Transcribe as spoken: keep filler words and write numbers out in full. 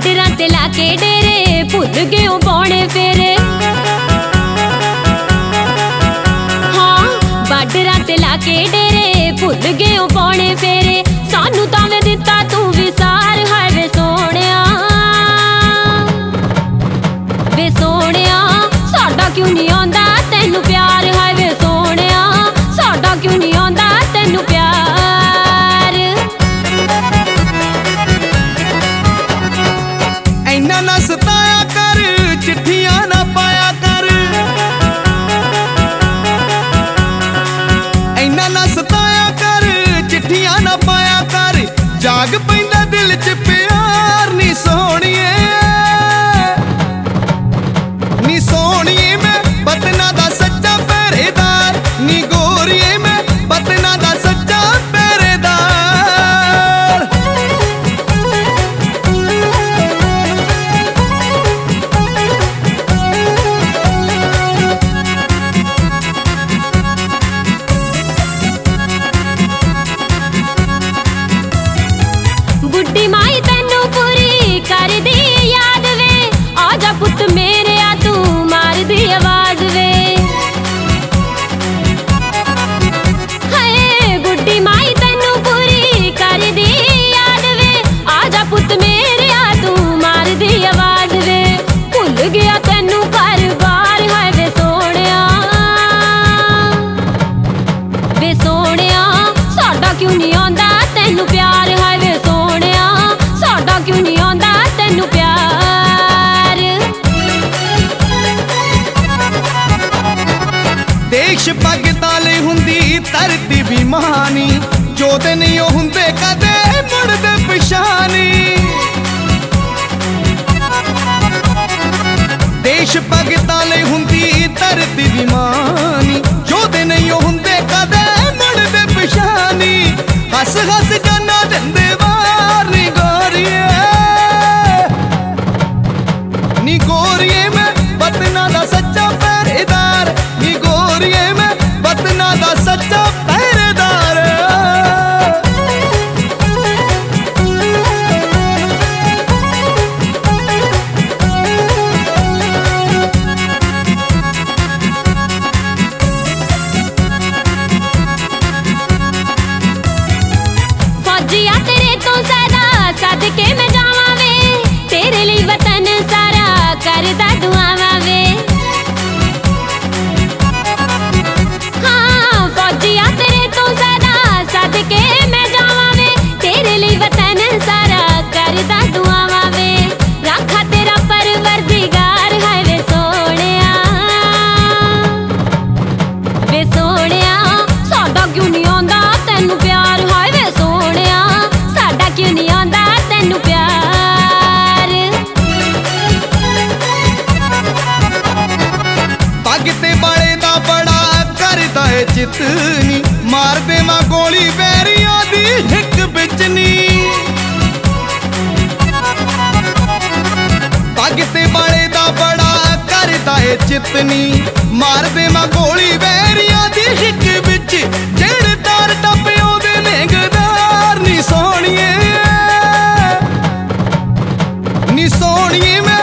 बार्डरां ते लाके डेरे भुल गए हो पौने फेरे। हाँ बार्डरां ते लाके डेरे भुल गए हो पौने फेरे। सानू तावें दिता तू विसार है वे सोहणिया, वे सोहणिया साडा क्यों नहीं आंदा तैनू प्यार है वे सोहणिया, साडा क्यों नहीं आंदा तैनू प्यार। ऐना ना सताया कर चिट्ठियां ना पाया कर, ऐना ना सताया कर चिट्ठियां ना पाया कर। जाग पैंदा दिल च प्यार नी सोहणिए, नी सोहणिए मैं बतना दा सच्चा पहरेदार, नी गोरिए मैं बतना दा सच्चा पहरेदार। बुड्ढी माई तैनू पूरी कर दी याद वे, आजा पुत मेरे आ तू मार दी आवाज वे। हाय बुड्ढी माई तैनू पूरी कर दी याद वे, आजा पुत मेरे आ तू मार दी आवाज वे। भुल गया तैनू घर बार है वे सोहणिया, वे सोहणिया साडा क्यों नहीं आंदा तैनू प्यार है वे सोहणिया, साडा क्यों नहीं आंदा तैनू प्यार। देश पग ताले हुंदी धरती भी महानी, जो दिन ओ हुंदे कदे मुड़दे पिछानी। देश पग ताले हुंदी धरती भी महानी, जो दिन ओ हुंदे कदे मुड़दे पिछानी। हस हस जाना दिंदे वार नी गोरिए, नी गोरिए मैं बतना दा सच्चा पहरेदार, नी गोरिए मैं बतना दा सच्चा पहरेदार। फौजिया तेरे तो ज्यादा सदके मैं जावां वे, तेरे लिए वतन सारा करदा दुआवां वे। हाँ फौजिया तेरे तो ज्यादा सदके मैं जावां वे, तेरे लिए वतन सारा करदा दुआवां वे। राखा तेरा परवरदिगार है वे सोहणिया, वे सोहणिया साडा क्यों नहीं आंदा तैनू प्यार है वे सोहणिया, साडा क्यों नहीं आंदा तैनू प्यार। पग ते बाले दा बड़ा करदा है चितनी, मार देवां गोली बैरियां दी हिक बिच नी। पग ते बाले दा बड़ा करदा है चितनी, मार देवां गोली बैरियां दी हिक बिच। जेड़े तार टप्पे ओदे नेंगदार नी सोहणिए, नी सोहणिए मैं